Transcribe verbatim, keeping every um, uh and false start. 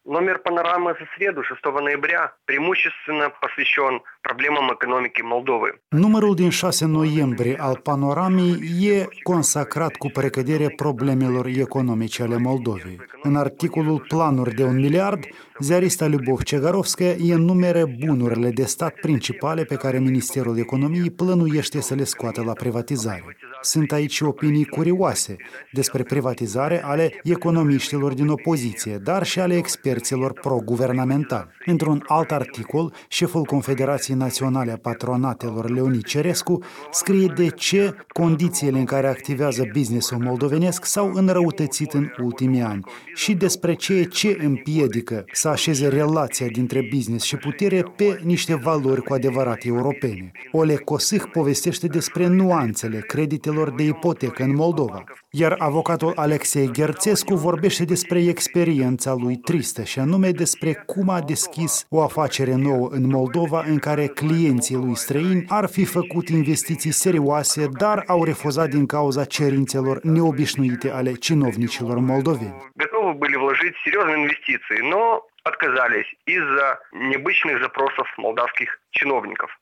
Номер «Панорамы» за среду, шестого ноября, преимущественно посвящен проблемам экономики Молдovы. Numărul din șase noiembrie al Panoramei e consacrat cu precădere problemelor economice ale Moldovei. În articolul Planuri de un miliard, ziarista Lyubov Cegarovskaya enumeră bunurile de stat principale pe care Ministerul Economiei plănuiește să le scoată la privatizare. Sunt aici opinii curioase despre privatizare ale economiștilor din opoziție, dar și ale experților pro-guvernamentali. Într-un alt articol, șeful Confederației Naționale a Patronatelor, Leonid Cerescu, scrie de ce condițiile în care activează businessul moldovenesc s-au înrăutățit în ultimii ani și despre ceea ce împiedică să așeze relația dintre business și putere pe niște valori cu adevărat europene. Oleg Kosych povestește despre nuanțele creditelor de ipotecă în Moldova, iar avocatul Alexei Gherțescu vorbește despre experiența lui tristă și anume despre cum a deschis o afacere nouă în Moldova în care clienții lui străini ar fi făcut investiții serioase, dar au refuzat din cauza cerințelor neobișnuite ale cinovnicilor moldoveni. Готовы были вложить серьезные инвестиции, но отказались из-за необычных запросов молдавских чиновников.